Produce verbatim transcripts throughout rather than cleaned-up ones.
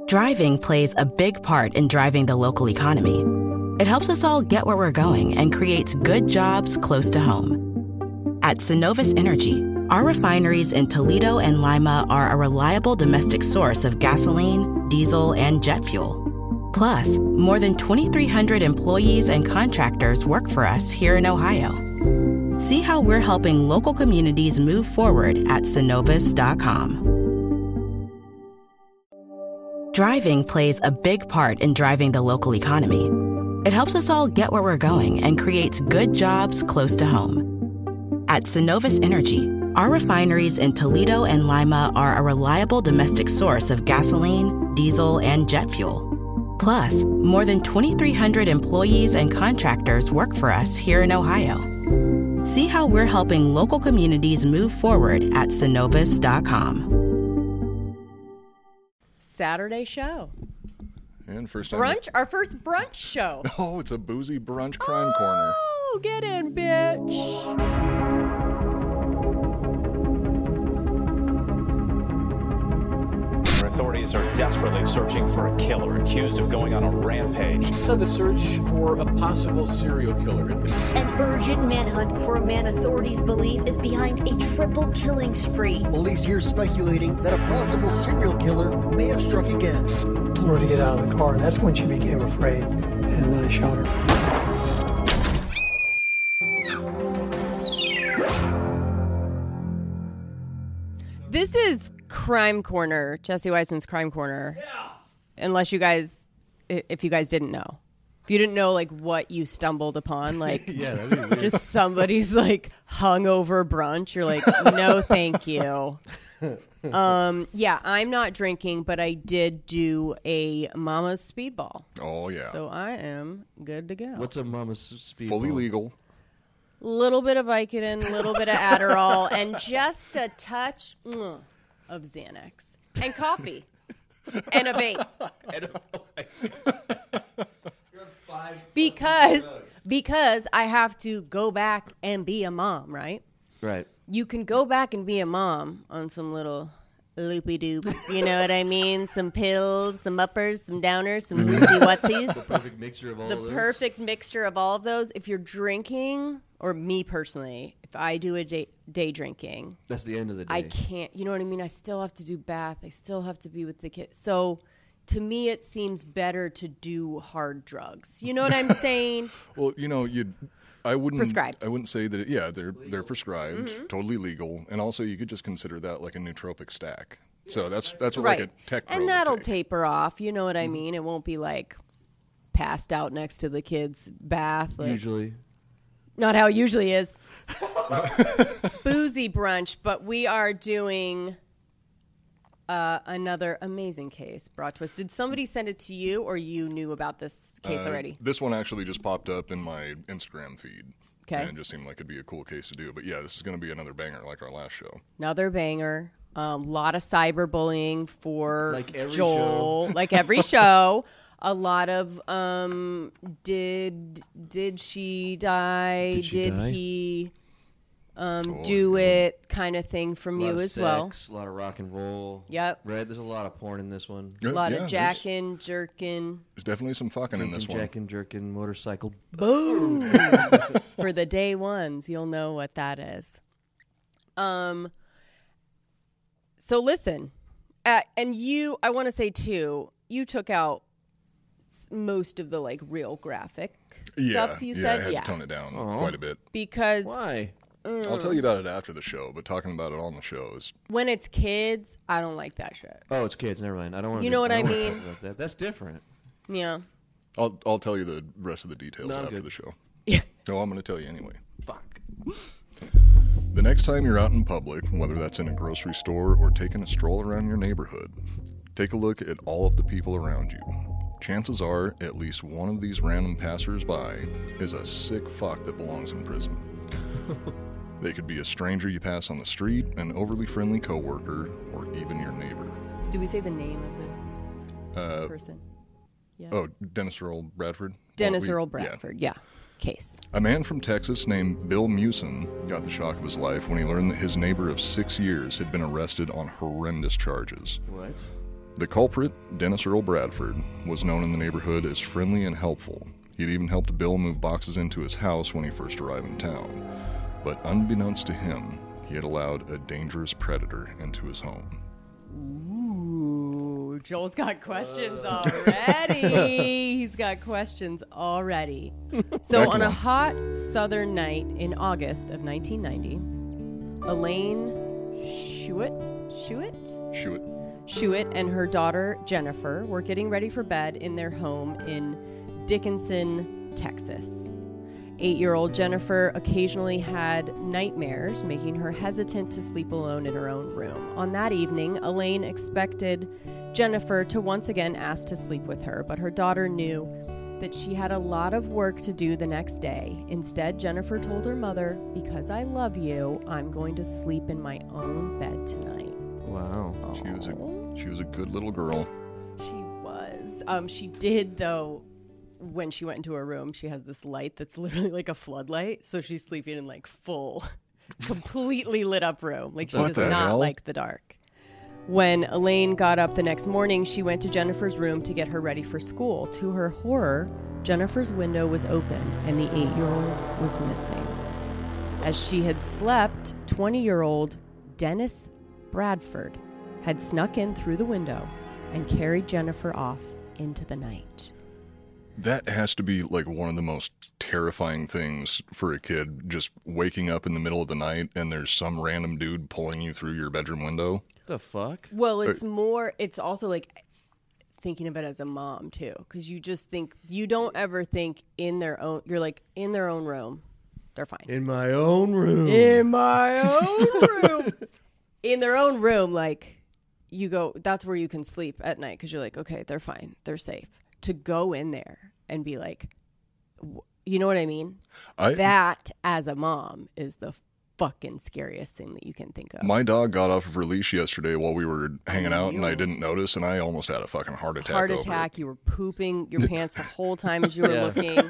Driving plays a big part in driving the local economy. It helps us all get where we're going and creates good jobs close to home. At Synovus Energy, our refineries in Toledo and Lima are a reliable domestic source of gasoline, diesel, and jet fuel. Plus, more than twenty-three hundred employees and contractors work for us here in Ohio. See how we're helping local communities move forward at synovus dot com. Driving plays a big part in driving the local economy. It helps us all get where we're going and creates good jobs close to home. At Synovus Energy, our refineries in Toledo and Lima are a reliable domestic source of gasoline, diesel, and jet fuel. Plus, more than twenty-three hundred employees and contractors work for us here in Ohio. See how we're helping local communities move forward at synovus dot com. Saturday show. And first time Brunch? Our first brunch show. Oh, it's a boozy brunch crime oh, corner. Oh, get in, bitch. Authorities are desperately searching for a killer accused of going on a rampage. The search for a possible serial killer. An urgent manhunt for a man authorities believe is behind a triple killing spree. Police here speculating that a possible serial killer may have struck again. Told her to get out of the car, and that's when she became afraid, and then I shot her. This is Crime Corner, Jesse Weissman's Crime Corner. Yeah. Unless you guys, if you guys didn't know. If you didn't know, like, what you stumbled upon, like, yeah, that'd be weird. Just somebody's, like, hungover brunch, you're like, no, thank you. Um, yeah, I'm not drinking, but I did do a Mama's Speedball. Oh, yeah. So I am good to go. What's a Mama's Speedball? Fully legal. Little bit of Vicodin, little bit of Adderall, and just a touch mm, of Xanax. And coffee. And a vape. And a because, because I have to go back and be a mom, right? Right. You can go back and be a mom on some little loopy-doop, you know what I mean? Some pills, some uppers, some downers, some wootsy-wutsies. The perfect mixture of all the of those. The perfect mixture of all of those. If you're drinking, or me personally, if I do a day, day drinking. That's the end of the day. I can't, you know what I mean? I still have to do bath. I still have to be with the kids. So to me, it seems better to do hard drugs. You know what I'm saying? Well, you know, you I wouldn't prescribed. I wouldn't say that. It, yeah, they're legal. they're prescribed, mm-hmm. totally legal, and also you could just consider that like a nootropic stack. So that's that's what right. like a tech and that'll take. taper off. You know what I mean? It won't be like passed out next to the kids' bath. Like, usually, not how it usually is. Boozy brunch, but we are doing uh, another amazing case brought to us. Did somebody send it to you, or you knew about this case uh, already? This one actually just popped up in my Instagram feed. Okay. And it just seemed like it'd be a cool case to do. But yeah, this is going to be another banger like our last show. Another banger. A um, lot of cyberbullying for like every Joel. Show. Like every show. A lot of um, did did she die? Did, she did die? he um, oh, do yeah. it? Kind of thing from you as sex, well. A lot of rock and roll. Yep. Right. There's a lot of porn in this one. A lot yeah, of jacking, jerking. There's definitely some fucking in this one. Jacking, jerking, motorcycle. Boom. For the day ones, you'll know what that is. Um. So listen, uh, and you, I want to say too, you took out most of the like real graphic yeah, stuff you yeah, said. I had yeah, to tone it down Aww. quite a bit. Because Why? Mm, I'll tell you about it after the show, but talking about it on the show is... when it's kids, I don't like that shit. Oh, it's kids. Never mind. I don't want. You know what I I mean? About that. That's different. Yeah. I'll I'll tell you the rest of the details No, I'm after good. the show. Yeah. No, I'm going to tell you anyway. Fuck. The next time you're out in public, whether that's in a grocery store or taking a stroll around your neighborhood, take a look at all of the people around you. Chances are at least one of these random passers-by is a sick fuck that belongs in prison. They could be a stranger you pass on the street, an overly friendly coworker, or even your neighbor. Do we say the name of the Uh, person? Yeah. oh, Dennis Earl Bradford? Dennis Well, we- Earl yeah. Bradford. Yeah. Case. A man from Texas named Bill Mewson got the shock of his life when he learned that his neighbor of six years had been arrested on horrendous charges. What? The culprit, Dennis Earl Bradford, was known in the neighborhood as friendly and helpful. He'd even helped Bill move boxes into his house when he first arrived in town. But unbeknownst to him, he had allowed a dangerous predator into his home. Ooh, Joel's got questions already. He's got questions already. So Back on a on. hot southern night in August of nineteen ninety, Elaine Schuett, Schuett? Shoot. Schuett and her daughter Jennifer were getting ready for bed in their home in Dickinson, Texas. Eight-year-old Jennifer occasionally had nightmares, making her hesitant to sleep alone in her own room. On that evening, Elaine expected Jennifer to once again ask to sleep with her, but her daughter knew that she had a lot of work to do the next day. Instead, Jennifer told her mother, "Because I love you, I'm going to sleep in my own bed tonight." Wow. She was a she was a good little girl. She was. Um, she did, though, when she went into her room, she has this light that's literally like a floodlight. So she's sleeping in like full, completely lit up room. Like she What does the not hell? like the dark. When Elaine got up the next morning, she went to Jennifer's room to get her ready for school. To her horror, Jennifer's window was open and the eight-year-old was missing. As she had slept, twenty-year-old Dennis Bradford had snuck in through the window and carried Jennifer off into the night. That has to be like one of the most terrifying things for a kid, just waking up in the middle of the night and there's some random dude pulling you through your bedroom window. The fuck? Well, it's more, it's also like thinking of it as a mom too, because you just think, you don't ever think in their own, you're like, in their own room, they're fine. In my own room. In my own room. In their own room, like, you go, that's where you can sleep at night, because you're like, okay, they're fine, they're safe. To go in there and be like, w- you know what I mean? I, That, as a mom, is the fucking scariest thing that you can think of. My dog got off of her leash yesterday while we were hanging out, You and I almost- didn't notice, and I almost had a fucking heart attack. Heart over attack, it. you were pooping your pants the whole time as you were Yeah. looking.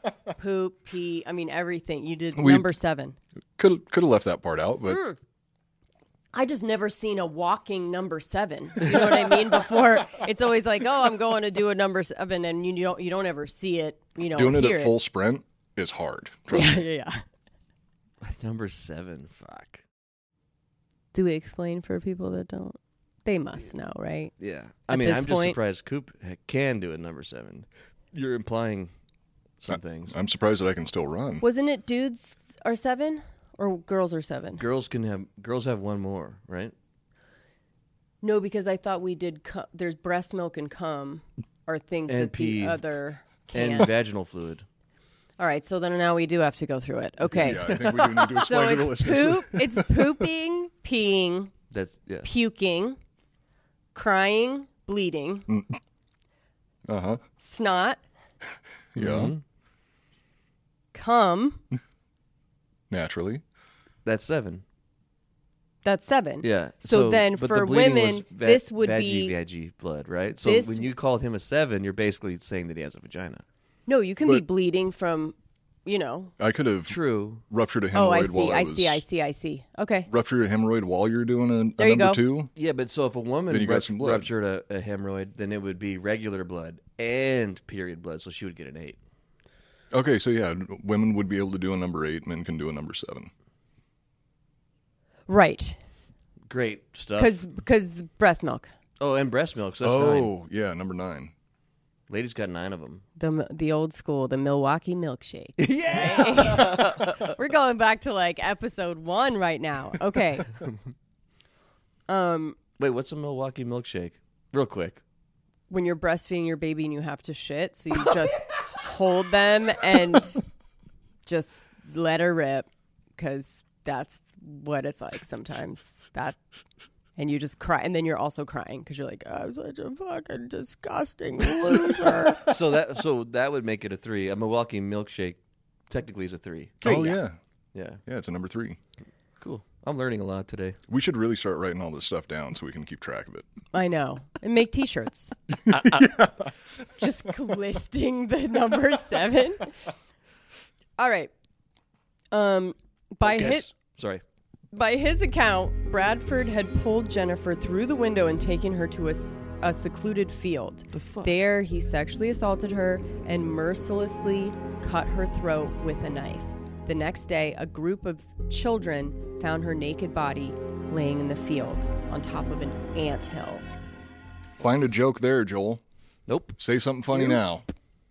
Poop, pee, I mean, everything. You did We- number seven. Could could have left that part out, but Mm. I just never seen a walking number seven. Do you know what I mean? Before, it's always like, oh, I'm going to do a number seven, and you don't you don't ever see it. You know, doing it hear at full sprint is hard. Yeah, yeah, yeah. Number seven. Fuck. Do we explain for people that don't? They must know, right? Yeah. I At mean, this I'm just point- surprised Coop ha- can do a number seven. You're implying some things. I'm surprised that I can still run. Wasn't it dudes are seven or girls are seven? Girls can have girls have one more, right? No, because I thought we did. Cu- there's breast milk and cum are things And that pee. the other can. And vaginal fluid. All right, so then now we do have to go through it. Okay. Yeah, I think we do need to explain So to the it's listeners. poop. It's pooping, peeing, That's yeah. puking, crying, bleeding, Uh huh. snot, Yeah. Mm-hmm. cum. Naturally. That's seven. That's seven. Yeah. So then but for the bleeding was women, va- this would veggie, be- veggie blood, right? So this- when you called him a seven, you're basically saying that he has a vagina. No, you can be But- bleeding from, you know. I could have True. ruptured a hemorrhoid Oh, I while see. I I was see. I see. I see. Okay. ruptured a hemorrhoid while you're doing a, a There you number go. two. Yeah, but so if a woman Then you got rup- some blood. ruptured a, a hemorrhoid, then it would be regular blood and period blood, so she would get an eight. Okay, so yeah, women would be able to do a number eight, men can do a number seven. Right. Great stuff. Because because breast milk. Oh, and breast milk, so that's nine. Oh, yeah, number nine. Ladies got nine of them. The the old school, the Milwaukee milkshake. Yeah. We're going back to like episode one right now. Okay. Um, Wait, what's a Milwaukee milkshake? Real quick. when you're breastfeeding your baby and you have to shit, so you just hold them and just let her rip, because that's what it's like sometimes. That, and you just cry, and then you're also crying because you're like, I'm such a fucking disgusting loser. So that so that would make it a three. A Milwaukee milkshake technically is a three. Oh, yeah. Yeah. Yeah, it's a number three. Cool. I'm learning a lot today. We should really start writing all this stuff down so we can keep track of it. I know. And make T-shirts. Just listing the number seven. All right. Um, by Guess. his Sorry. by his account, Bradford had pulled Jennifer through the window and taken her to a s- a secluded field. The fuck? There, he sexually assaulted her and mercilessly cut her throat with a knife. The next day, a group of children found her naked body laying in the field on top of an anthill. Find a joke there, Joel. Nope. Say something funny now.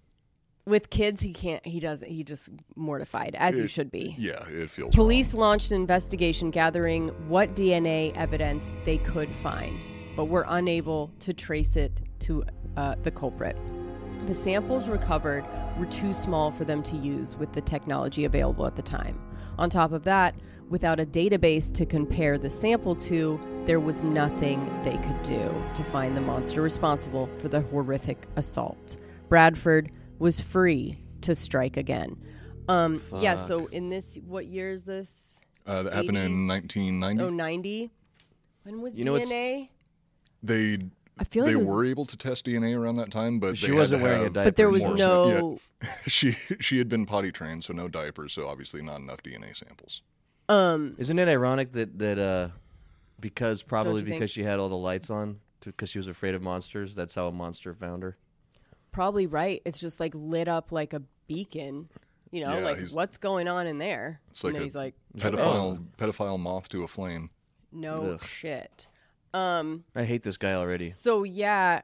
With kids, he can't, he doesn't, he just mortified, as It- you should be. Yeah, it feels Police wrong. launched an investigation gathering what D N A evidence they could find, but were unable to trace it to uh, the culprit. The samples recovered were too small for them to use with the technology available at the time. On top of that, without a database to compare the sample to, there was nothing they could do to find the monster responsible for the horrific assault. Bradford was free to strike again. Um, yeah, so in this, what year is this? Uh, that happened in eighties? nineteen ninety. Oh, ninety? When was You know D N A? They I feel like they it was, were able to test D N A around that time, but She they had wasn't to wearing a have diaper. but there was more no, sa- yeah. she she had been potty trained, so no diapers, so obviously not enough D N A samples. um, Isn't it ironic that that uh, because probably you think? because she had all the lights on, because she was afraid of monsters, that's how a monster found her. probably right. It's just like lit up like a beacon, you know, Yeah, like he's- what's going on in there? It's like and then a he's like, pedophile pedophile moth to a flame. no Ugh. shit. Um, I hate this guy already. so yeah,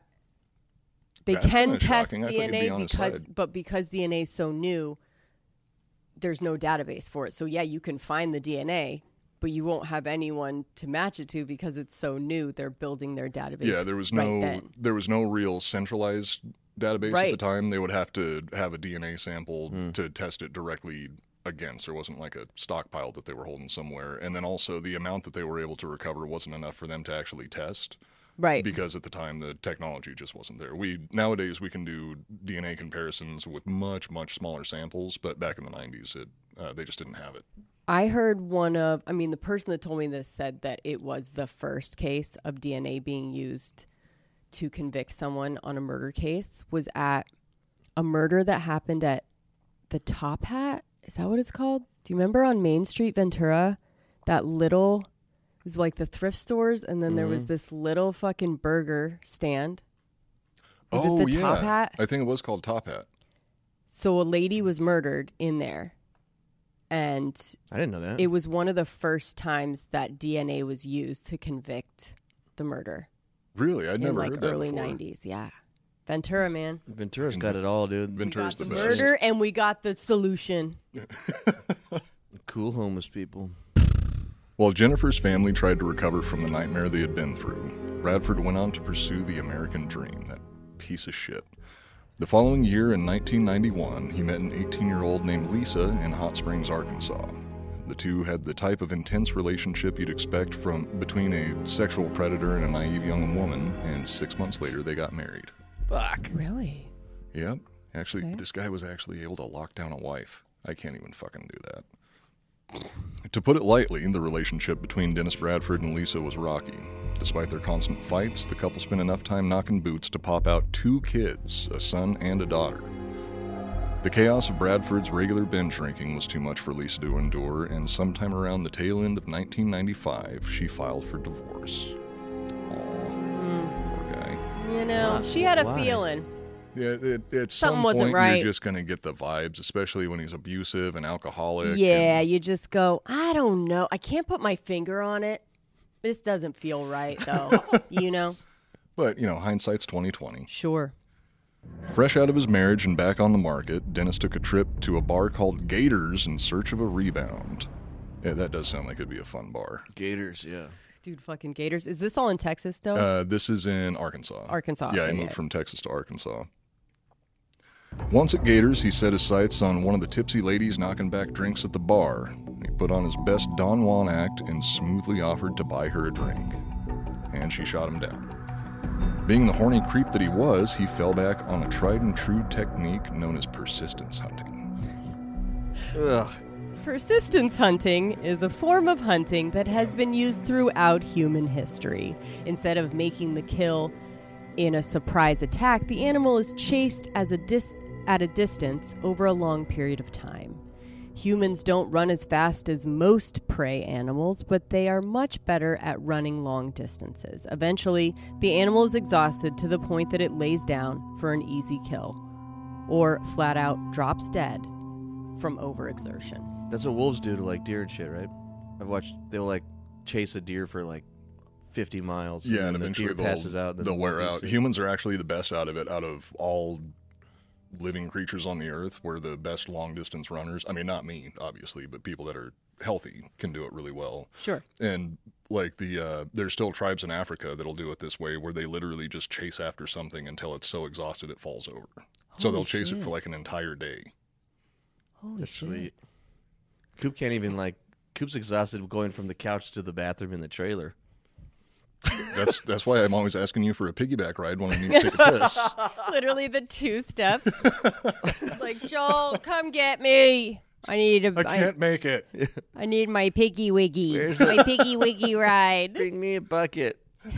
they That's can kinda test shocking. I thought he'd be D N A on his because, side. but because D N A is so new, there's no database for it. So yeah, you can find the D N A, but you won't have anyone to match it to because it's so new. They're building their database. Yeah, there was right no then. there was no real centralized database at Right. the time. They would have to have a D N A sample Hmm. to test it directly against. There wasn't like a stockpile that they were holding somewhere. And then also the amount that they were able to recover wasn't enough for them to actually test. Right. Because at the time the technology just wasn't there. We nowadays we can do D N A comparisons with much much smaller samples, but back in the nineties it uh, they just didn't have it. I heard one of, I mean, the person that told me this said that it was the first case of D N A being used to convict someone on a murder case was at a murder that happened at the Top Hat. Is that what it's called? Do you remember on Main Street, Ventura? That little, it was like the thrift stores, and then there was this little fucking burger stand. Was oh it the yeah, Top Hat? I think it was called Top Hat. So a lady was murdered in there. And I didn't know that. it was one of the first times that D N A was used to convict the murder Really, I'd in never like heard that early before. nineties. Yeah, Ventura, man. Ventura's got it all, dude. Ventura's the the best. murder, and we got the solution. Cool homeless people. While Jennifer's family tried to recover from the nightmare they had been through, Bradford went on to pursue the American dream, that piece of shit. The following year, in nineteen ninety-one, he met an eighteen-year-old named Lisa in Hot Springs, Arkansas. The two had the type of intense relationship you'd expect from between a sexual predator and a naive young woman, and six months later they got married. Fuck. Really? Yep. Actually, Okay. this guy was actually able to lock down a wife. I can't even fucking do that. To put it lightly, the relationship between Dennis Bradford and Lisa was rocky. Despite their constant fights, the couple spent enough time knocking boots to pop out two kids, a son and a daughter. The chaos of Bradford's regular binge drinking was too much for Lisa to endure, and sometime around the tail end of nineteen ninety-five, she filed for divorce. Aw, poor guy. You know, Why? she had a Why? feeling. Yeah, it, at Something some wasn't point right. you're just going to get the vibes, especially when he's abusive and alcoholic. Yeah, and- you just go, I don't know. I can't put my finger on it. This doesn't feel right, though. You know? but, you know, hindsight's twenty twenty. Sure. Fresh out of his marriage and back on the market, Dennis took a trip to a bar called Gators in search of a rebound. Yeah, that does sound like it'd be a fun bar. Gators, yeah. Dude, fucking Gators. Is this all in Texas, though? Uh, this is in Arkansas. Arkansas, Yeah, okay, he moved yeah. from Texas to Arkansas. Once at Gators, he set his sights on one of the tipsy ladies knocking back drinks at the bar. He put on his best Don Juan act and smoothly offered to buy her a drink. And she shot him down. Being the horny creep that he was, he fell back on a tried and true technique known as persistence hunting. Ugh. Persistence hunting is a form of hunting that has been used throughout human history. Instead of making the kill in a surprise attack, the animal is chased as a dis- at a distance over a long period of time. Humans don't run as fast as most prey animals, but they are much better at running long distances. Eventually, the animal is exhausted to the point that it lays down for an easy kill, or flat out drops dead from overexertion. That's what wolves do to like deer and shit, right? I've watched, they'll like chase a deer for like fifty miles. Yeah, and, and eventually the deer they'll, passes out. they'll wear out. Humans are actually the best out of it, out of all living creatures on the earth. We're the best long distance runners. I mean, not me, obviously, but people that are healthy can do it really well. Sure. And like the uh, there's still tribes in Africa that'll do it this way, where they literally just chase after something until it's so exhausted it falls over. Holy so they'll chase shit. it for like an entire day. Holy That's shit. sweet. Coop can't even like. Coop's exhausted going from the couch to the bathroom in the trailer. That's that's why I'm always asking you for a piggyback ride when I need to take a piss. Literally the two steps. It's like, Joel, come get me. I need a. I can't make it. I, I need my piggy wiggy. Where's my piggy wiggy ride. Bring me a bucket.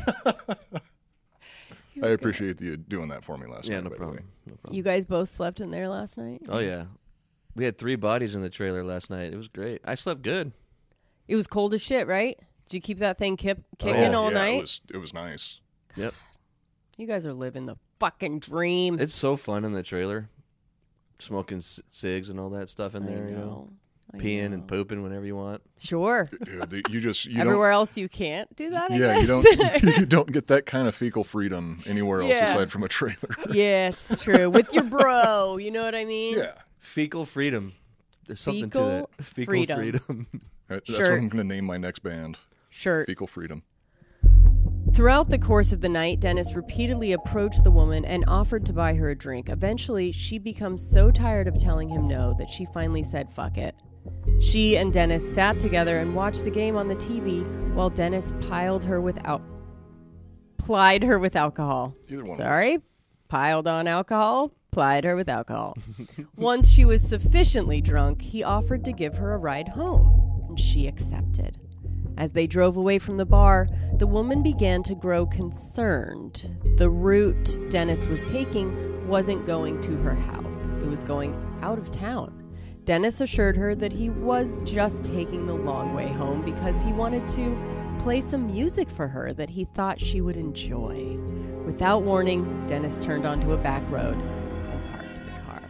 I appreciate you doing that for me last Yeah, night. no by problem. The way. no problem. You guys both slept in there last night? Oh yeah, we had three bodies in the trailer last night. It was great. I slept good. It was cold as shit, right? Did you keep that thing kip, kicking Oh, all yeah, night? It was it was nice. Yep. You guys are living the fucking dream. It's so fun in the trailer, smoking c- cigs and all that stuff in I there. You know, know. I peeing know. and pooping whenever you want. Sure. Dude, the, you just you Everywhere don't, else you can't do that, I yeah, guess. you don't you don't get that kind of fecal freedom anywhere else Yeah. aside from a trailer. Yeah, it's true. With your bro, you know what I mean? Yeah, Fecal freedom. There's something Fecal to that. Fecal freedom. freedom. that's Sure. what I'm going to name my next band. Shirt. Fecal freedom. Throughout the course of the night, Dennis repeatedly approached the woman and offered to buy her a drink. Eventually, she becomes so tired of telling him no that she finally said, fuck it. She and Dennis sat together and watched a game on the T V while Dennis piled her with al- plied her with alcohol. Either one of Sorry? Piled on alcohol, plied her with alcohol. Once she was sufficiently drunk, he offered to give her a ride home, and she accepted. As they drove away from the bar, the woman began to grow concerned. The route Dennis was taking wasn't going to her house. It was going out of town. Dennis assured her that he was just taking the long way home because he wanted to play some music for her that he thought she would enjoy. Without warning, Dennis turned onto a back road and parked the car.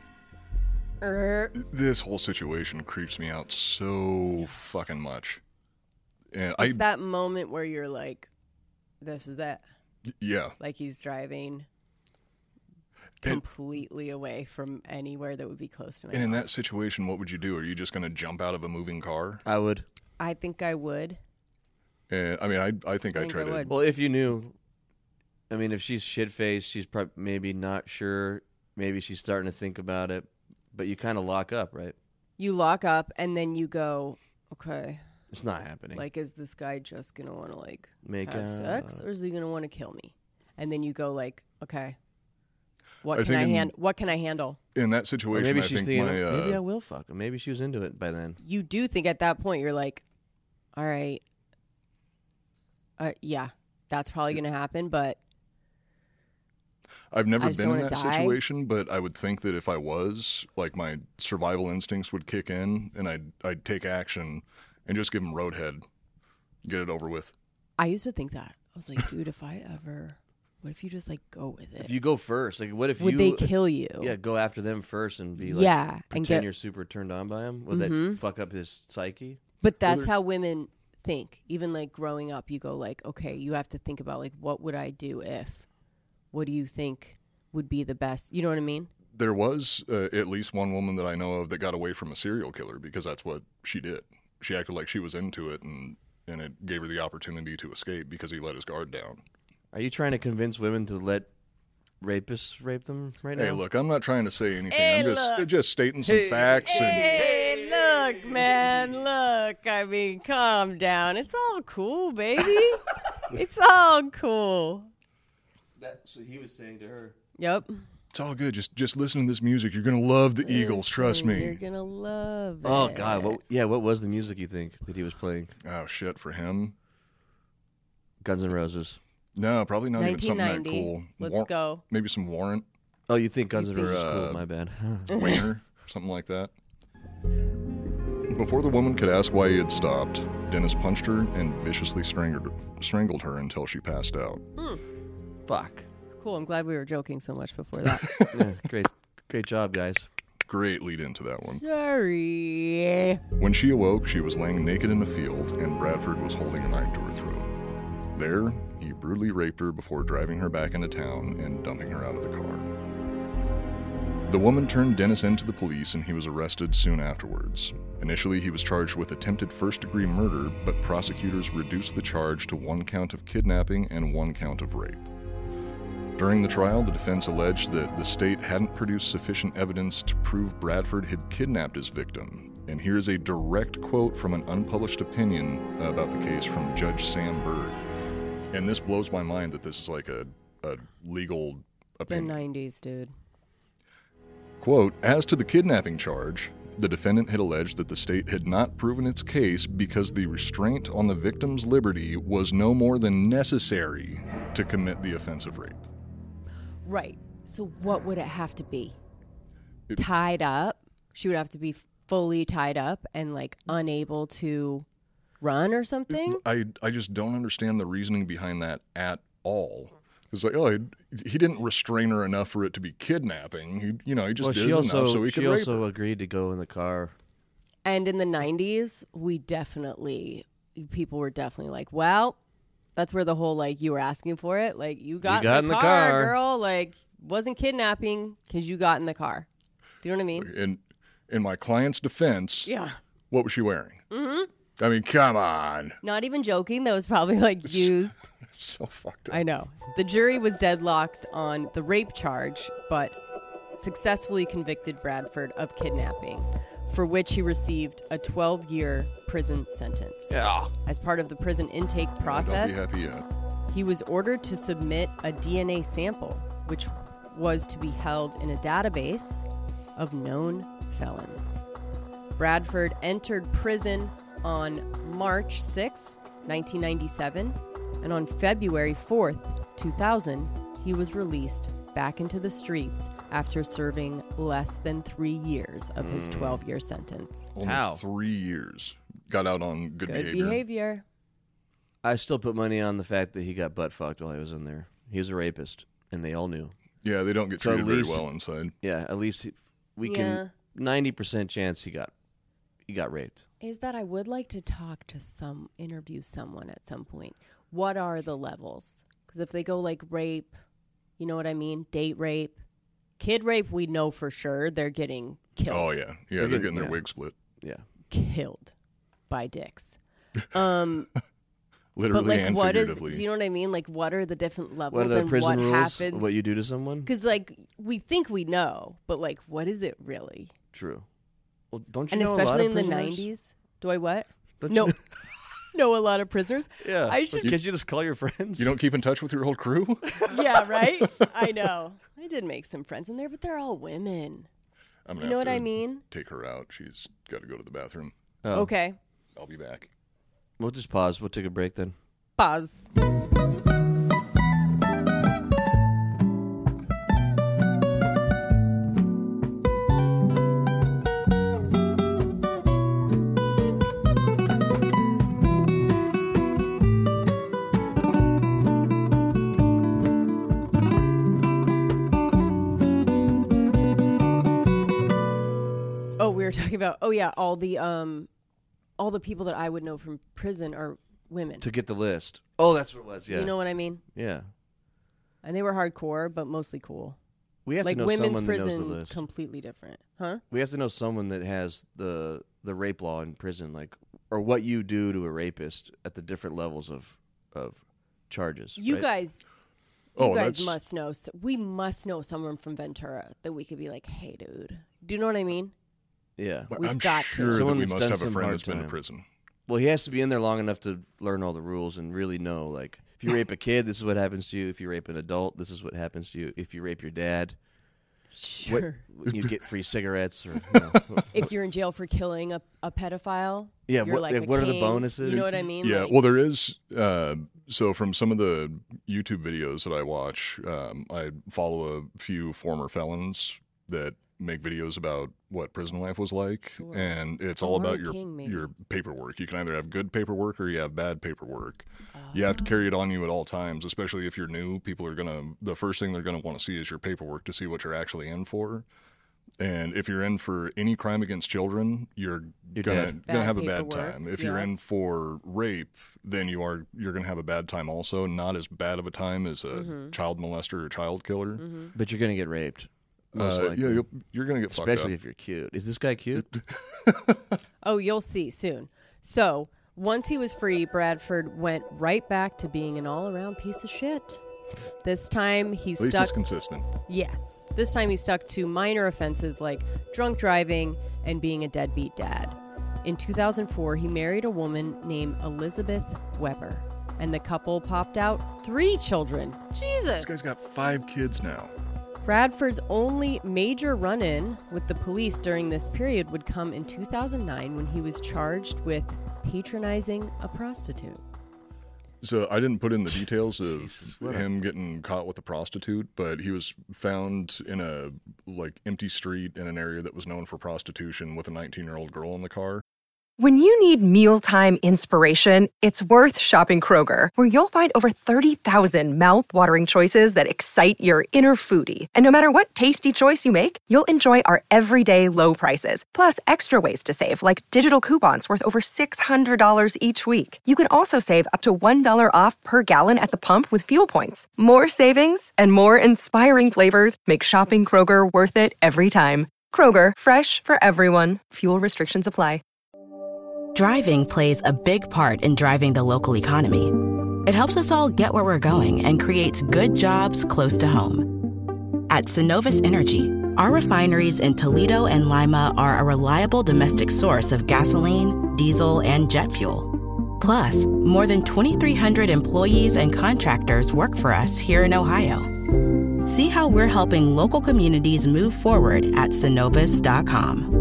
Er, This whole situation creeps me out so fucking much. And I It's that moment where you're like, this is it. yeah. Like he's driving And- completely away from anywhere that would be close to my And in house. that situation, what would you do? Are you just going to jump out of a moving car? I would. I think I would. And I mean, I I think I I think try I to. would. Well, if you knew, I mean, if she's shit faced, she's probably maybe not sure. Maybe she's starting to think about it, but you kind of lock up, right? You lock up and then you go, okay, It's not happening. like, is this guy just going to want to, like, Make have out. sex or is he going to want to kill me? And then you go, like, okay, what I can I, think in- hand- what can I handle? In that Or situation, maybe I she's think thinking, my uh, maybe I will fuck him. Maybe she was into it by then. You do think at that point, you're like, all right, uh, yeah, that's probably going to happen, but I've I never just been don't in wanna that die. situation, but I would think that if I was, like, my survival instincts would kick in, and I'd I'd take action and just give him roadhead, get it over with. I used to think that. I was like, dude, if I ever, what if you just, like, go with it? If you go first, like, what if Would you they kill you? Yeah, go after them first and be like, Yeah, and pretend get- you're super turned on by him. Would Mhm. that fuck up his psyche? But that's they're- how women think. Even like growing up, you go like, okay, you have to think about like, what would I do if? What do you think would be the best? You know what I mean? There was uh, at least one woman that I know of that got away from a serial killer because that's what she did. She acted like she was into it, and and it gave her the opportunity to escape because he let his guard down. Are you trying to convince women to let rapists rape them right now? Hey, look, I'm not trying to say anything. Hey, I'm just look. just stating some Hey. facts. And Hey, look, man, look. I mean, calm down. It's all cool, baby. It's all cool. That's what he was saying to her. Yep. it's all good. Just just listen to this music. You're gonna love the Eagles. Trust Listen, You're me. gonna love it. Oh God! What, yeah, what was the music you think that he was playing? Oh shit, for him. Guns N' Roses. No, probably not even something that nineteen ninety. cool. Let's War- go. Maybe some Warrant, Oh, you think Guns N' think- Roses is cool? uh, My bad. Winger, something like that. Before the woman could ask why he had stopped, Dennis punched her and viciously strangled, strangled her until she passed out. Hmm. Fuck. Cool. I'm glad we were joking so much before that. Yeah, great, great job, guys. Great lead into that one. Sorry. When she awoke, she was laying naked in a field, and Bradford was holding a knife to her throat. There, he brutally raped her before driving her back into town and dumping her out of the car. The woman turned Dennis into the police, and he was arrested soon afterwards. Initially, he was charged with attempted first-degree murder, but prosecutors reduced the charge to one count of kidnapping and one count of rape. During the trial, the defense alleged that the state hadn't produced sufficient evidence to prove Bradford had kidnapped his victim. And here's a direct quote from an unpublished opinion about the case from Judge Sam Bird. And this blows my mind that this is like a, a legal The opinion. nineties, dude. Quote, as to the kidnapping charge, the defendant had alleged that the state had not proven its case because the restraint on the victim's liberty was no more than necessary to commit the offense of rape. Right. So what would it have to be? It- Tied up? She would have to be fully tied up and like unable to run or something? I, I just don't understand the reasoning behind that at all. It's like, oh, he, he didn't restrain her enough for it to be kidnapping. He, you know, he just well, did she enough also so he she could rape also her. agreed to go in the car. And in the nineties, we definitely, people were definitely like, well, that's where the whole, like, you were asking for it. Like, you got, got in in the, the car, car. girl. Like, wasn't kidnapping because you got in the car. Do you know what I mean? In, in my client's defense, Yeah. what was she wearing? Mm-hmm. I mean, come on. Not even joking. That was probably, like, used. It's so fucked up. I know. The jury was deadlocked on the rape charge, but successfully convicted Bradford of kidnapping, for which he received a twelve-year prison sentence. Yeah. As part of the prison intake Don't process, be happy yet. he was ordered to submit a D N A sample, which was to be held in a database of known felons. Bradford entered prison on March sixth, nineteen ninety-seven, and on February fourth, two thousand, he was released back into the streets after serving less than three years of his twelve-year sentence. Only How? three years. Got out on good, Good behavior. behavior. I still put money on the fact that he got butt fucked while he was in there. He was a rapist, and they all knew. Yeah, they don't get So at treated very least- well inside. Yeah, at least he- we Yeah. can ninety percent chance he got he got raped. Is that I would like to talk to some, interview someone at some point. What are the levels? Because if they go like rape, you know what I mean? Date rape, kid rape, we know for sure they're getting killed. Oh, yeah. Yeah, they're, getting- getting their yeah. wig split. Yeah. Killed by dicks. Um, Literally but like, and what is? figuratively. Do you know what I mean? Like, what are the different levels What are the and prison what rules? happens? What you do to someone? Because like we think we know, but like, what is it really? True. Well, don't you And know a lot especially of in the prisoners? nineties. Do I what? Don't No, you know a lot of prisoners. Yeah. I should. Can't you just call your friends? You don't keep in touch with your whole crew? Yeah, right? I know. I did make some friends in there, but they're all women. I'm gonna You know have what to I mean? Take her out. She's got to go to the bathroom. Oh. Okay. I'll be back. We'll just pause. We'll take a break then. Pause. Oh, we were talking about, oh yeah, all the um all the people that I would know from prison are women. To get the list. Oh, that's what it was. Yeah. You know what I mean? Yeah. And they were hardcore, but mostly cool. We have Like to know women's someone that knows the prison, list. completely different, huh? We have to know someone that has the the rape law in prison, like, or what you do to a rapist at the different levels of of charges. You right? guys, you Oh, guys that's- must know. s- We must know someone from Ventura that we could be like, hey, dude. Do you know what I mean? Yeah. But We've I'm got to. sure that Someone we that's must done have a some friend hard that's been to time. prison. Well, he has to be in there long enough to learn all the rules and really know, like, if you rape a kid, this is what happens to you. If you rape an adult, this is what happens to you. If you rape your dad, Sure. what, you get free cigarettes. Or, you know, If you're in jail for killing a, a pedophile, Yeah, you're what- like yeah, a what are the king. bonuses? You know what I mean? Yeah, Like, well, there is. Uh, so, from some of the YouTube videos that I watch, um, I follow a few former felons that make videos about what prison life was like, Sure. and it's Oh, all Marty about your King, maybe. your paperwork. You can either have good paperwork or you have bad paperwork. You have to carry it on you at all times, especially if you're new. People are gonna the first thing they're gonna want to see is your paperwork to see what you're actually in for. And if you're in for any crime against children, you're, You're gonna dead. gonna Bad have a bad paperwork, time. If you're yeah. in for rape, then you are you're gonna have a bad time also. Not as bad of a time as a Mm-hmm. child molester or child killer. But you're gonna get raped. Most Uh, likely. yeah, you'll, you're gonna get Especially fucked up. if you're cute. Is this guy cute? Oh, you'll see soon. So once he was free, Bradford went right back to being an all-around piece of shit. This time he At least stuck. it's consistent. Yes. This time he stuck to minor offenses like drunk driving and being a deadbeat dad. In two thousand four, he married a woman named Elizabeth Weber, and the couple popped out three children. Jesus! This guy's got five kids now. Bradford's only major run-in with the police during this period would come in two thousand nine when he was charged with patronizing a prostitute. So I didn't put in the details of Jesus, what a- him getting caught with a prostitute, but he was found in a like empty street in an area that was known for prostitution with a nineteen-year-old girl in the car. When you need mealtime inspiration, it's worth shopping Kroger, where you'll find over thirty thousand mouth-watering choices that excite your inner foodie. And no matter what tasty choice you make, you'll enjoy our everyday low prices, plus extra ways to save, like digital coupons worth over six hundred dollars each week. You can also save up to one dollar off per gallon at the pump with fuel points. More savings and more inspiring flavors make shopping Kroger worth it every time. Kroger, fresh for everyone. Fuel restrictions apply. Driving plays a big part in driving the local economy. It helps us all get where we're going and creates good jobs close to home. At Synovus Energy, our refineries in Toledo and Lima are a reliable domestic source of gasoline, diesel, and jet fuel. Plus, more than twenty-three hundred employees and contractors work for us here in Ohio. See how we're helping local communities move forward at Synovus dot com.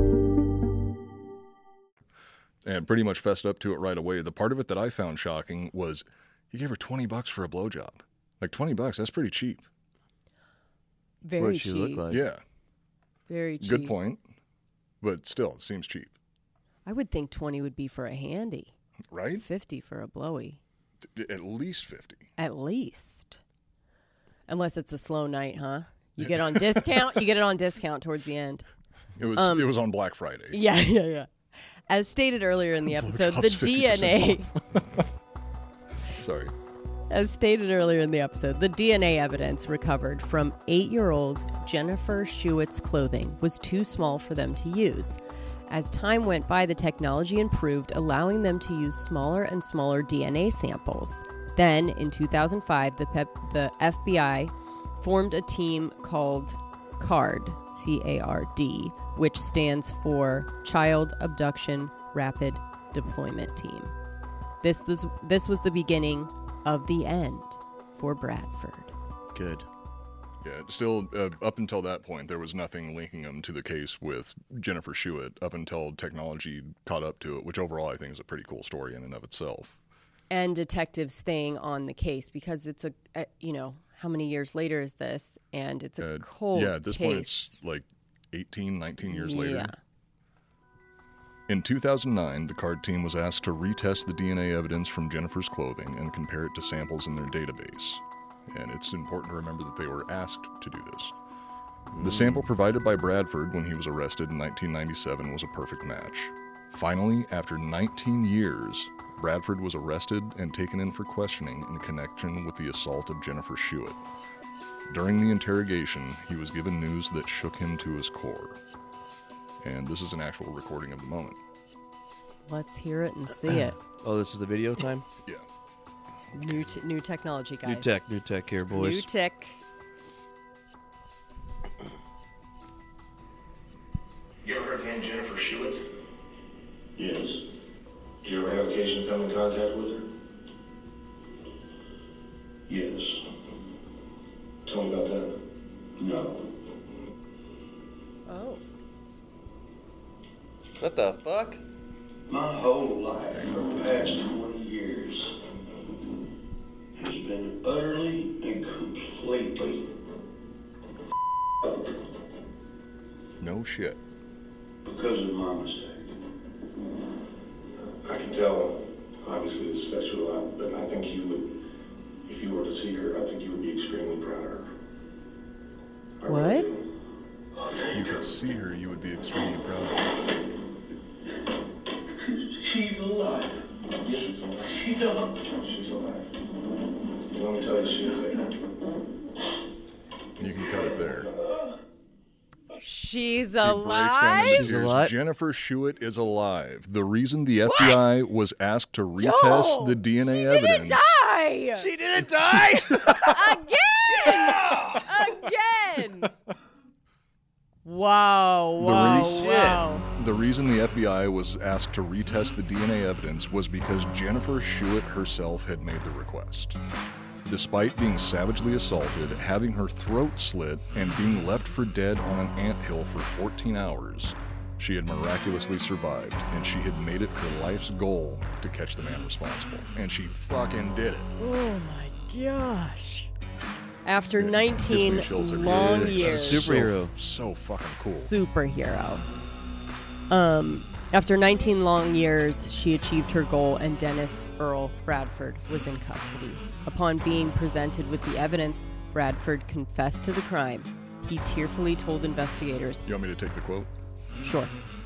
And pretty much fessed up to it right away. The part of it that I found shocking was he gave her twenty bucks for a blowjob. Like twenty bucks, that's pretty cheap. Very What does cheap. she look like? Yeah, Very cheap. good point. But still, it seems cheap, I would think twenty would be for a handy, right? fifty for a blowy. At least fifty. At least. Unless it's a slow night, huh? You get on discount, you get it on discount towards the end. It was Um, it was on Black Friday. Yeah, yeah, yeah. As stated earlier in the episode, the Blowjob's D N A fifty percent off. Sorry. As stated earlier in the episode, the D N A evidence recovered from eight-year-old Jennifer Schuett's clothing was too small for them to use. As time went by, the technology improved, allowing them to use smaller and smaller D N A samples. Then, in two thousand five, the, pep- the F B I formed a team called CARD, C A R D, which stands for Child Abduction Rapid Deployment Team. This was, this was the beginning of the end for Bradford. Good. Yeah, still, uh, up until that point, there was nothing linking him to the case with Jennifer Schuett up until technology caught up to it, which overall I think is a pretty cool story in and of itself. And detectives staying on the case because it's a, a you know, how many years later is this? And it's a Uh, cold yeah, at this case. point, it's like eighteen, nineteen years later. Yeah. In two thousand nine, the CARD team was asked to retest the D N A evidence from Jennifer's clothing and compare it to samples in their database. And it's important to remember that they were asked to do this. The sample provided by Bradford when he was arrested in nineteen ninety-seven was a perfect match. Finally, after nineteen years, Bradford was arrested and taken in for questioning in connection with the assault of Jennifer Schuett. During the interrogation, he was given news that shook him to his core. And this is an actual recording of the moment. Let's hear it and see it. Oh, this is the video time? Yeah. New t- new technology, guys. New tech, new tech here, boys. New tech. You ever heard the name Jennifer Schuett? Yes. Do you ever have occasion come in contact with her? Yes. Tell me about that. No. Oh. What the fuck? My whole life for the past twenty years has been utterly and completely. No shit. Because of my mistake. I can tell, obviously, it's special, uh, but I think you would, if you were to see her, I think you would be extremely proud of her. I What? really do. If you could see her, you would be extremely proud of her. She's alive. She's alive. She's alive. She's alive. Let me tell you, she is alive. You can cut it there. She's It breaks down alive? into She's tears. alive? Jennifer Schuett is alive. The reason the F B I was asked to retest Joe, the D N A she evidence. didn't die. She didn't die. Again. Again. Wow. The Wow. re- wow. The reason the F B I was asked to retest the D N A evidence was because Jennifer Schuett herself had made the request. Despite being savagely assaulted, having her throat slit, and being left for dead on an anthill for fourteen hours, she had miraculously survived, and she had made it her life's goal to catch the man responsible. And she fucking did it. Oh my gosh. After It nineteen gives me chills every long day. years. Superhero. So, so fucking cool. Superhero. Um, after nineteen long years, she achieved her goal, and Dennis Earl Bradford was in custody. Upon being presented with the evidence, Bradford confessed to the crime. He tearfully told investigators, You want me to take the quote? "Sure,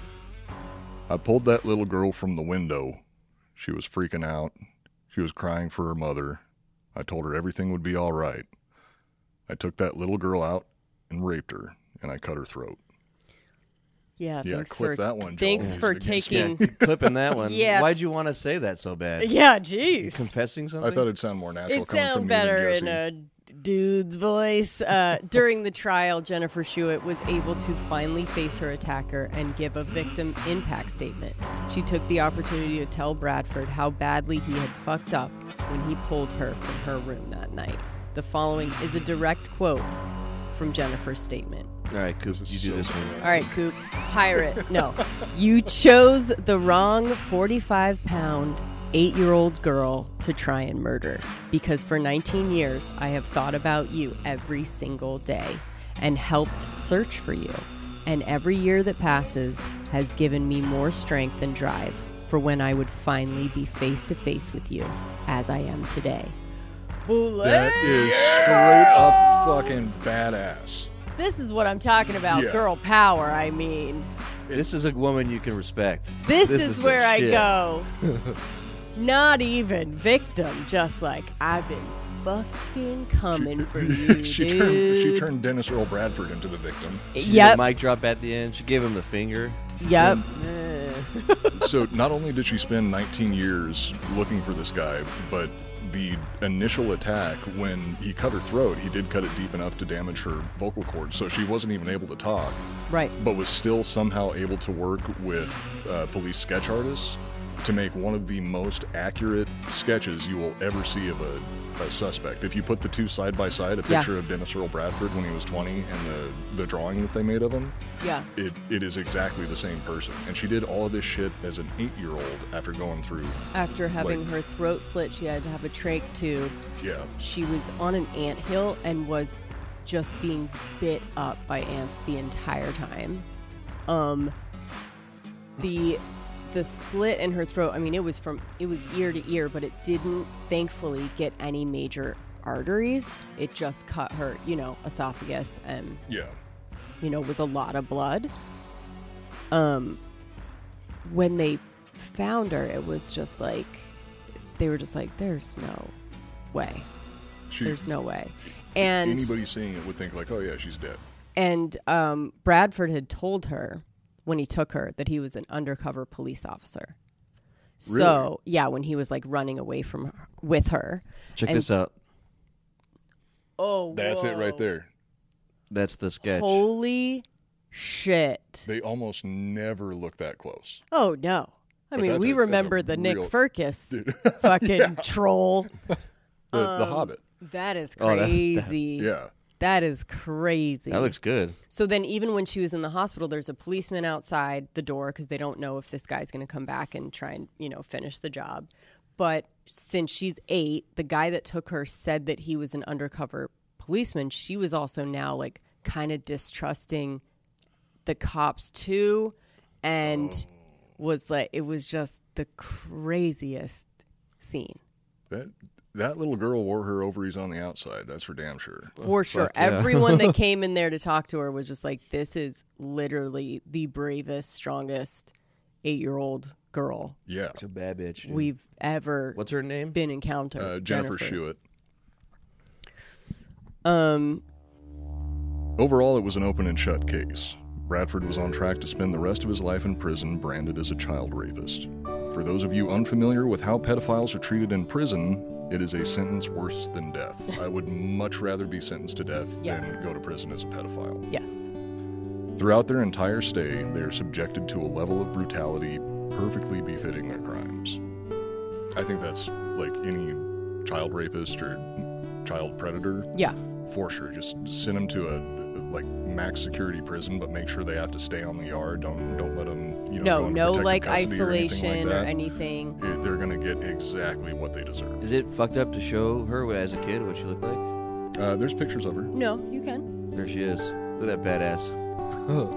I pulled that little girl from the window. She was freaking out. She was crying for her mother. I told her everything would be all right. I took that little girl out and raped her, and I cut her throat." yeah, Yeah, thanks clip for that one, Joel. thanks Use for it against taking, Yeah, clipping that one. Yeah. Why'd you want to say that so bad? yeah, jeez, Confessing something? I thought it'd sound more natural it coming from sound me better than in Jesse. a dude's voice. Uh, during the trial, Jennifer Schuett was able to finally face her attacker and give a victim impact statement. She took the opportunity to tell Bradford how badly he had fucked up when he pulled her from her room that night. The following is a direct quote from Jennifer's statement. All right, Coop, This you is do so this cool. one. All right, Coop. Pirate. No. You chose the wrong forty-five pound, eight-year-old girl to try and murder. Because for nineteen years, I have thought about you every single day and helped search for you. And every year that passes has given me more strength and drive for when I would finally be face-to-face with you, as I am today. That is straight up fucking badass. This is what I'm talking about, Yeah. girl power, I mean. This is a woman you can respect. This, is, the where I shit. go. Not even victim, just like, I've been fucking coming for you, she dude. turned she turned Dennis Earl Bradford into the victim. She did Yep. a mic drop at the end. She gave him the finger. Yep. So not only did she spend nineteen years looking for this guy, but the initial attack, when he cut her throat, he did cut it deep enough to damage her vocal cords, so she wasn't even able to talk, Right. but was still somehow able to work with uh, police sketch artists to make one of the most accurate sketches you will ever see of a, a suspect. If you put the two side by side, a Yeah. picture of Dennis Earl Bradford when he was twenty and the, the drawing that they made of him, Yeah. it, it is exactly the same person. And she did all of this shit as an eight-year-old after going through, After having Like- her throat slit, she had to have a trach tube. yeah, She was on an anthill and was just being bit up by ants the entire time. Um, the the slit in her throat, I mean, it was from it was ear to ear, but it didn't thankfully get any major arteries. It just cut her, you know, esophagus, and yeah. you know, was a lot of blood. Um, when they found her, it was just like they were just like, "There's no way. She, There's no way." And anybody seeing it would think like, oh yeah, she's dead. and um, Bradford had told her when he took her that he was an undercover police officer. Really? So yeah, when he was like running away from her, with her. Check And- this out. Oh, That's it right whoa. there. That's the sketch. Holy shit! They almost never look that close. Oh no! I But mean, that's we a- that's a remember the Nick real- Furcus Dude. fucking Yeah. troll. The, the Um, Hobbit. That is Oh, that- that- crazy. Yeah. That is crazy. That looks good. So then even when she was in the hospital, there's a policeman outside the door because they don't know if this guy's going to come back and try and, you know, finish the job. But since she's eight, the guy that took her said that he was an undercover policeman. She was also now like kind of distrusting the cops too, and Oh. was like, it was just the craziest scene. That that little girl wore her ovaries on the outside. That's for damn sure. For sure. fuck yeah. Everyone that came in there to talk to her was just like, this is literally the bravest, strongest eight-year-old girl Yeah. It's a bad bitch. dude. we've ever What's her name? been encountered. Uh, Jennifer Schuett. Um, Overall, it was an open and shut case. Bradford was on track to spend the rest of his life in prison, branded as a child rapist. For those of you unfamiliar with how pedophiles are treated in prison, it is a sentence worse than death. I would much rather be sentenced to death Yes. than go to prison as a pedophile. yes. Throughout their entire stay, they are subjected to a level of brutality perfectly befitting their crimes. I think that's like any child rapist or child predator. Yeah. For sure. Just send them to a like max security prison, but make sure they have to stay on the yard. Don't don't let them, you know, No, go into no, protective like custody or anything isolation like or that. anything. It- they're gonna get exactly what they deserve. Is it fucked up to show her as a kid what she looked like? Uh, there's pictures of her. No, you can. There she is. Look at that badass. Oh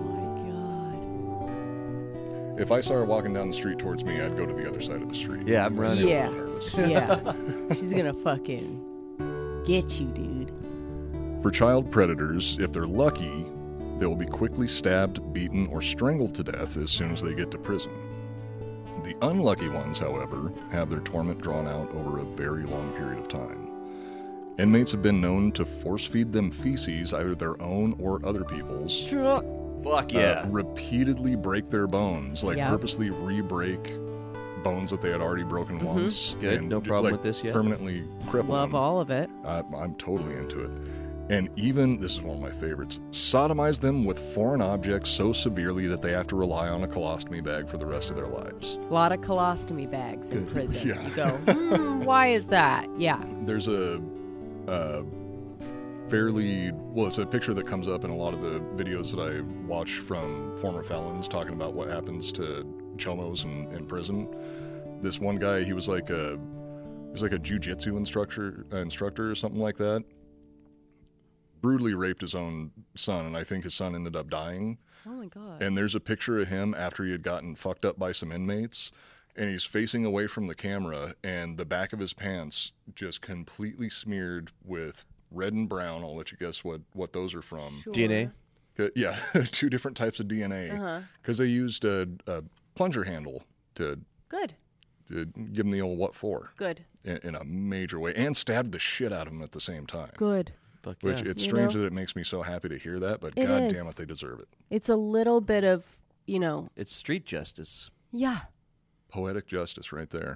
my If I saw her walking down the street towards me, I'd go to the other side of the street. Yeah, I'm god. running. Yeah. Nervous. Yeah. She's gonna fucking get you, dude. For child predators, if they're lucky, they will be quickly stabbed, beaten, or strangled to death as soon as they get to prison. The unlucky ones, however, have their torment drawn out over a very long period of time. Inmates have been known to force feed them feces, either their own or other people's, Fuck uh, yeah. repeatedly break their bones, like Yeah. purposely re-break bones that they had already broken Mm-hmm. once. Good, and no j- problem like, with this yet? Permanently cripple Love them. all of it. I, I'm totally into it. And even, this is one of my favorites, sodomize them with foreign objects so severely that they have to rely on a colostomy bag for the rest of their lives. A lot of colostomy bags in Good. prison. Yeah. You go, hmm, why is that? Yeah. There's a, a fairly, well, it's a picture that comes up in a lot of the videos that I watch from former felons talking about what happens to chomos in, in prison. This one guy, he was like a, he was like a jujitsu instructor, uh, instructor or something like that. Brutally raped his own son, and I think his son ended up dying. Oh my god. And there's a picture of him after he had gotten fucked up by some inmates, and he's facing away from the camera, and the back of his pants just completely smeared with red and brown. I'll let you guess what, what those are from. D N A? Uh, yeah, two different types of D N A. Uh-huh. Because they used a, a plunger handle to, Good. to give him the old what for Good. in, in a major way, and stabbed the shit out of him at the same time. Good. Fuck Which yeah. it's You strange know? that it makes me so happy to hear that, but It god is. damn it, they deserve it. It's a little bit of, you know, It's street justice. yeah. Poetic justice right there.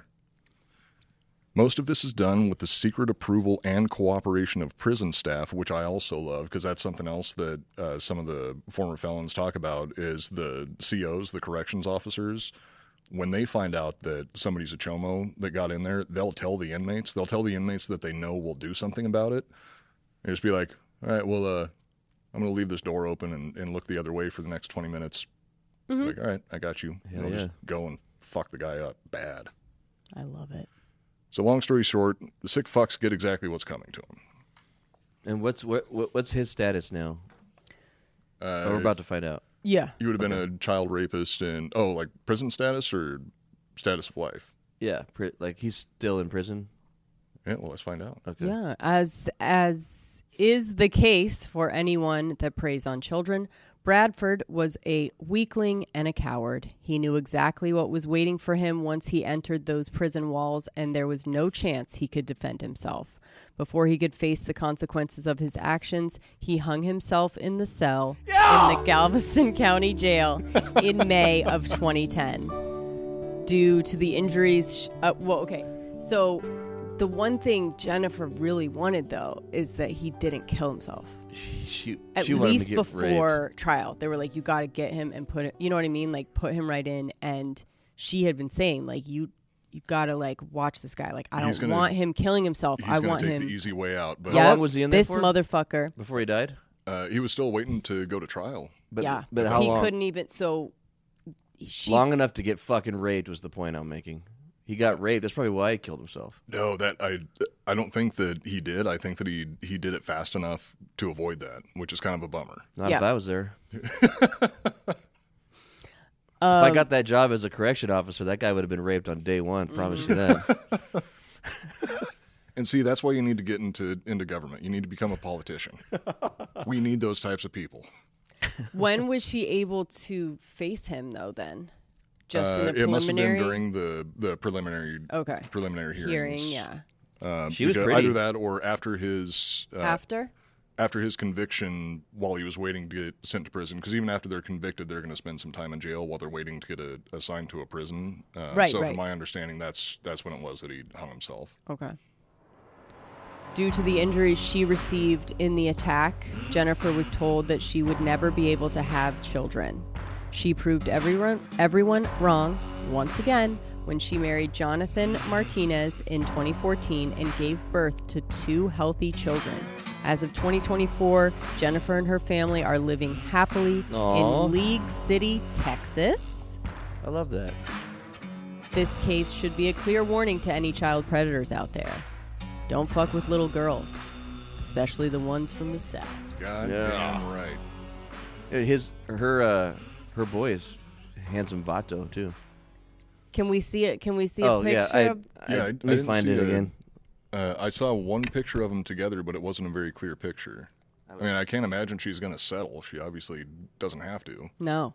Most of this is done with the secret approval and cooperation of prison staff, which I also love because that's something else that uh, some of the former felons talk about is the C Os, the corrections officers. When they find out that somebody's a chomo that got in there, they'll tell the inmates. They'll tell the inmates that they know will do something about it. And just be like, all right, well, uh, I'm going to leave this door open and, and look the other way for the next twenty minutes. Mm-hmm. Like, all right, I got you. Hell They'll just yeah. go and fuck the guy up bad. I love it. So long story short, the sick fucks get exactly what's coming to them. And what's what, what what's his status now? Uh, oh, we're about to find out. Yeah. You would have been a child rapist in, oh, like prison status or status of life? Yeah, pri- like he's still in prison. Yeah, well, let's find out. Okay. Yeah, as as is the case for anyone that preys on children, Bradford was a weakling and a coward. He knew exactly what was waiting for him once he entered those prison walls, and there was no chance he could defend himself. Before he could face the consequences of his actions, he hung himself in the cell in the Galveston County Jail in May of twenty ten. Due to the injuries, sh- uh, well, okay, so the one thing Jennifer really wanted, though, is that he didn't kill himself. She, At she wanted him least to get before raped. trial. They were like, you got to get him and put it, you know what I mean? Like, put him right in. And she had been saying, like, you you got to, like, watch this guy. Like, I He's don't gonna- want him killing himself. He's I going want to take him. the easy way out. But How Yep, long was he in there this for? motherfucker. Before he died? uh, he was still waiting to go to trial. But, yeah. But how he long? couldn't even, so she. Long enough to get fucking raped was the point I'm making. He got raped. That's probably why he killed himself. No, that I I don't think that he did. I think that he he did it fast enough to avoid that, which is kind of a bummer. Not Yeah. if I was there. Um, if I got that job as a correction officer, that guy would have been raped on day one. Promise you that. And see, that's why you need to get into into government. You need to become a politician. We need those types of people. When was she able to face him, though, then? Just in Uh, the it must have been preliminary? during the the preliminary Okay. preliminary hearings. Hearing, yeah. Um, She was because pretty. either that or after his uh, After? after his conviction, while he was waiting to get sent to prison. Because even after they're convicted, they're going to spend some time in jail while they're waiting to get a, assigned to a prison. Uh, Right, So, right. from my understanding, that's that's when it was that he hung himself. Okay. Due to the injuries she received in the attack, Jennifer was told that she would never be able to have children. She proved everyone everyone wrong once again when she married Jonathan Martinez in twenty fourteen and gave birth to two healthy children. As of twenty twenty-four, Jennifer and her family are living happily Aw. in League City, Texas. I love that. This case should be a clear warning to any child predators out there. Don't fuck with little girls, especially the ones from the South. God Yeah. damn right. Yeah, His, her, uh, her boy is handsome Vato too. Can we see it? Can we see a oh picture yeah, I, of I, Yeah, I, let I me didn't find see it a- again. Uh, I saw one picture of them together, but it wasn't a very clear picture. I mean, I can't imagine she's going to settle. She obviously doesn't have to. No.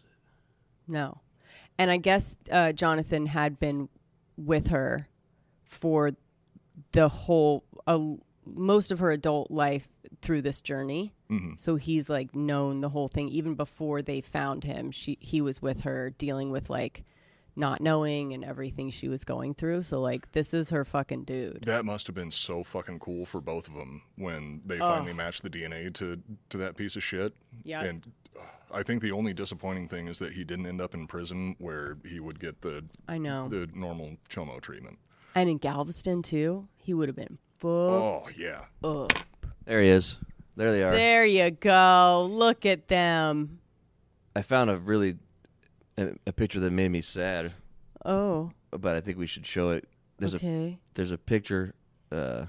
No. And I guess uh, Jonathan had been with her for the whole, uh, most of her adult life through this journey. Mm-hmm. So he's like known the whole thing. Even before they found him, she he was with her dealing with like not knowing and everything she was going through. So like this is her fucking dude. That must have been so fucking cool for both of them when they Oh. finally matched the D N A to, to that piece of shit. Yeah. And uh, I think the only disappointing thing is that he didn't end up in prison where he would get the I know. the normal chomo treatment. And in Galveston too, he would have been fucked Oh, yeah. up. There he is. There they are. There you go. Look at them. I found a really a, a picture that made me sad, Oh, but I think we should show it. There's okay. a there's a picture. Uh,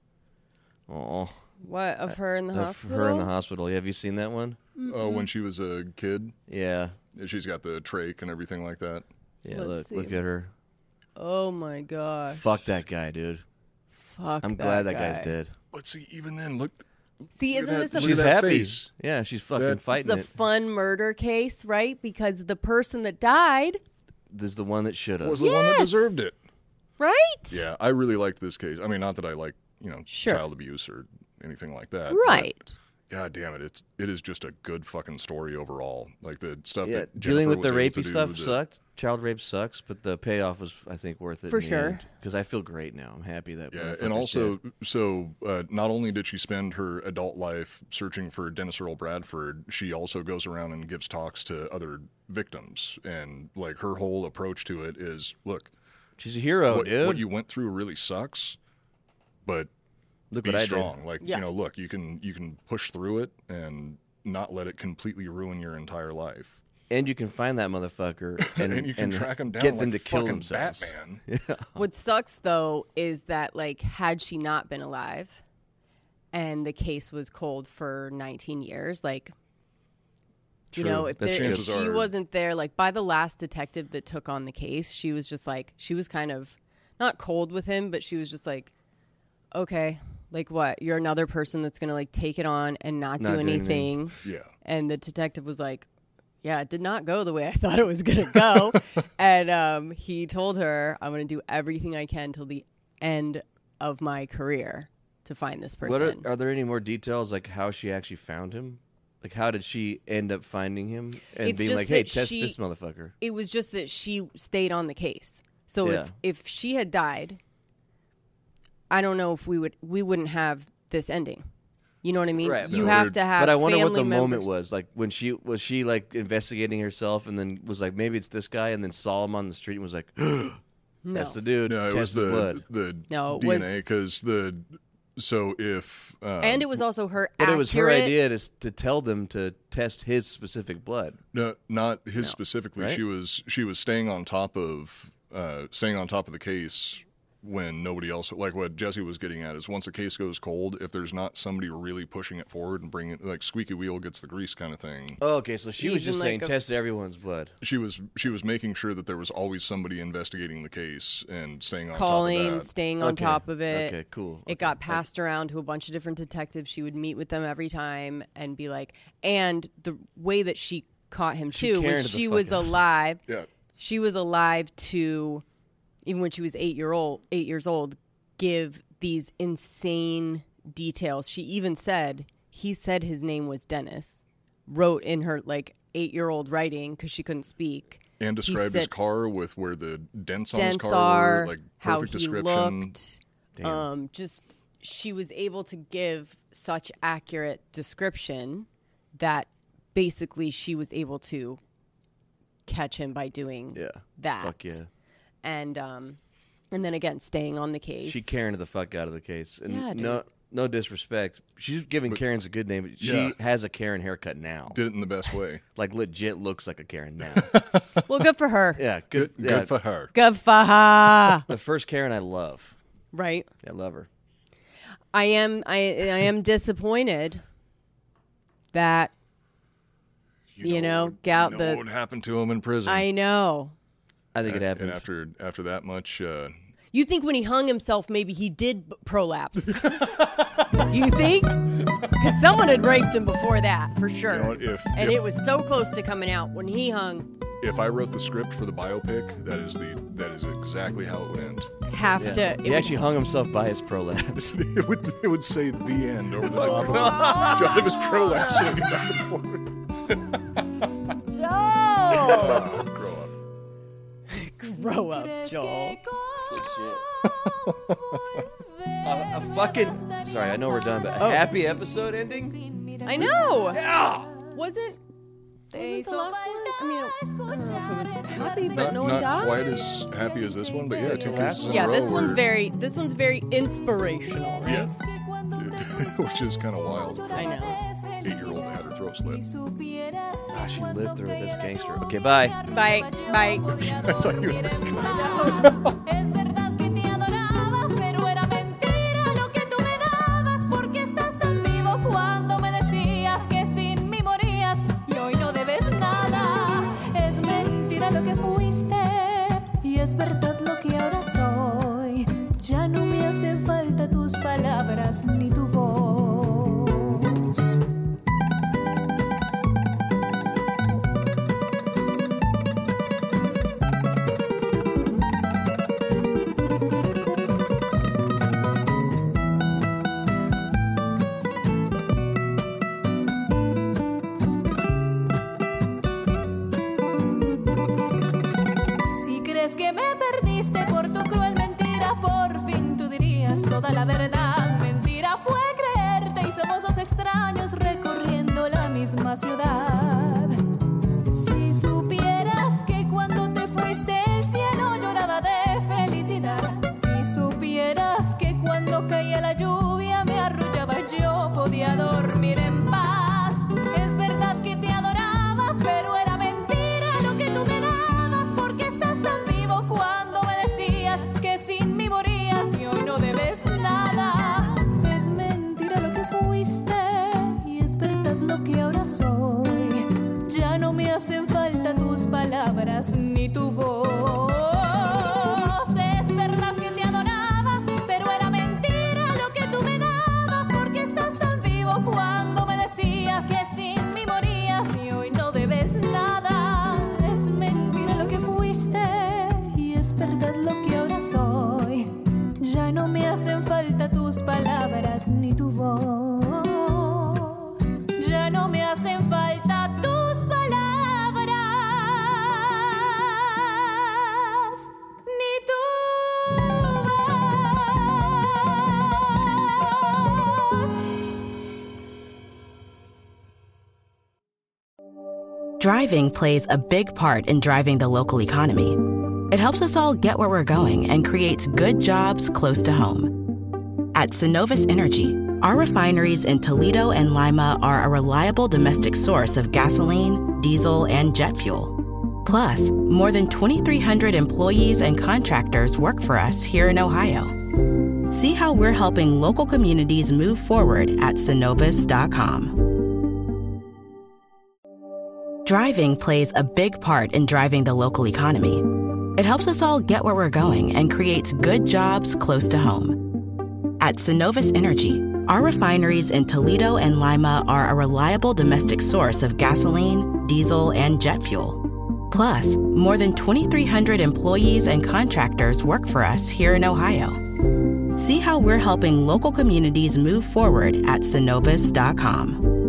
oh, What, of her in the of hospital? her in the hospital. Yeah, have you seen that one? Oh, when she was a kid, Yeah. she's got the trach and everything like that. Yeah. Let's look, see. look at her. Oh my gosh. Fuck that guy, dude. Fuck I'm that glad that guy. guy's dead. But see, even then, look. See, Look isn't at this that- a, look She's at that happy. face. Yeah, she's fucking That- fighting it's a it. fun murder case, right? Because the person that died, This is the one that should have. Was the one that Yes. deserved it. right? Yeah, I really liked this case. I mean, not that I like, you know, Sure. child abuse or anything like that. but Right. God damn it, it's it is just a good fucking story overall. Like the stuff Yeah, that dealing Jennifer with the was able to rapey do, stuff the- sucked. Child rape sucks, but the payoff was, I think, worth it For sure. Because I feel great now. I'm happy that. Yeah, motherfucker's and also, dead. so uh, not only did she spend her adult life searching for Dennis Earl Bradford, she also goes around and gives talks to other victims, and like her whole approach to it is, look, she's a hero, what, dude. what you went through really sucks, but Look be what I strong. did. Like Yeah. you know, look, you can you can push through it and not let it completely ruin your entire life. And you can find that motherfucker and, And, you can track them down get like them to kill fucking themselves. Batman. What sucks though is that like had she not been alive and the case was cold for nineteen years, like you True. know, if, The there, if chances she are- wasn't there, like by the last detective that took on the case, she was just like she was kind of not cold with him, but she was just like, okay, like what? You're another person that's gonna like take it on and not, Not do do anything. anything. Yeah. And the detective was like, yeah, it did not go the way I thought it was going to go. And um, he told her, I'm going to do everything I can till the end of my career to find this person. What are, are there any more details, like how she actually found him? Like, how did she end up finding him and It's being just like, "Hey, that test she- this motherfucker"? It was just that she stayed on the case. So Yeah. if, if she had died, I don't know if we would we wouldn't have this ending. You know what I mean? Right, You but- have to have But I wonder what family the moment members- was. Like when she was she like investigating herself and then was like, maybe it's this guy, and then saw him on the street and was like, "That's the dude." No, it Test was his the blood. the No, it D N A was- because the so if um, And it was also her But accurate. it was her idea to to tell them to test his specific blood. no, not his specifically. right? She was she was staying on top of uh, staying on top of the case when nobody else, like what Jesse was getting at, is once a case goes cold, if there's not somebody really pushing it forward and bringing it, like squeaky wheel gets the grease kind of thing. Oh, okay, so she was Even just like saying a- test everyone's blood. She was she was making sure that there was always somebody investigating the case and staying on Calling, top of that. staying on Okay. top of it. Okay, cool. It got passed around to a bunch of different detectives. She would meet with them every time and be like, and the way that she caught him She too Karen'd was the she fuck was out. alive. Yeah. She was alive to, even when she was eight year old, eight years old, give these insane details. She even said, he said his name was Dennis, wrote in her like eight year old writing because she couldn't speak. And He described his said car with where the dents on his dents car are, were, like how perfect he description. looked. Damn. Um, just she was able to give such accurate description that basically she was able to catch him by doing Yeah. that. Fuck yeah. And um, and then again, staying on the case. She Karen the fuck out of the case. And Yeah, dude. no no disrespect. She's giving Karen's a good name, but she Yeah. has a Karen haircut now. Did it in the best way. Like legit looks like a Karen now. Well, good for her. yeah, Good, good. good yeah. for her. Good for her. The first Karen I love. Right. I love her. I am. I I am disappointed that you know, what- got you know the- what happened to him in prison. I know. I think it and, happened. and after after that much, uh, You think when he hung himself, maybe he did b- prolapse? You think? Because someone had raped him before that, for sure. you know what, if and if, it was so close to coming out when he hung. if I wrote the script for the biopic, that is the that is exactly how it would end. Have Yeah. to. He actually hung himself by his prolapse. It would it would say the end over the top of it. Shot of his prolapse swinging back and forth. Joel! Ah, grow up. Grow up, Joel. Good shit. a, a fucking. Sorry, I know we're done, but a Oh. happy episode ending? I know. Yeah! Wasn't, wasn't the last one? I mean, I don't know if it was happy, but Not, no one not died. quite as happy as this one, but yeah, two cases in Yeah, a row this one's were- very. This one's very inspirational. Right? Yeah. Which is kind of wild. I know. Eight-year-old that had her throat slit. Ah, she lived through it. That's gangster. Okay, bye. Bye. Bye. I thought you were Es verdad que te adoraba, pero era mentira lo que tú me dabas, porque estás tan vivo cuando me decías que sin mí morías y hoy no debes nada. Es mentira lo que fuiste y es verdad lo que ahora soy. Ya no me hacen falta tus palabras ni tu voz. Si crees que me perdiste por tu cruel mentira, por fin tú dirías toda la verdad. Mentira fue creerte y somos dos extraños recorriendo la misma ciudad. Si supieras que cuando te fuiste el cielo lloraba de felicidad. Si supieras que cuando caía la lluvia me arrullaba yo podía dormir en paz. Es verdad que te adoraba, pero era mentira lo que tú me dabas, porque estás tan vivo cuando me decías que sin mí morías y hoy no debes nada. Es mentira lo que fuiste y es verdad lo que ahora soy. Ya no me hacen falta tus palabras ni tu voz. Es verdad que te adoraba, pero era mentira lo que tú me dabas, porque estás tan vivo cuando me decías que sin mí morías y hoy no debes nada. Es mentira lo que fuiste y es verdad lo que ahora soy. Ya no me hacen falta tus palabras ni tu voz. Ya no me hacen falta tus palabras ni tu voz. Driving plays a big part in driving the local economy. It helps us all get where we're going and creates good jobs close to home. At Synovus Energy, our refineries in Toledo and Lima are a reliable domestic source of gasoline, diesel, and jet fuel. Plus, more than twenty-three hundred employees and contractors work for us here in Ohio. See how we're helping local communities move forward at Synovus dot com. Driving plays a big part in driving the local economy. It helps us all get where we're going and creates good jobs close to home. At Synovus Energy, our refineries in Toledo and Lima are a reliable domestic source of gasoline, diesel, and jet fuel. Plus, more than twenty-three hundred employees and contractors work for us here in Ohio. See how we're helping local communities move forward at Synovus dot com.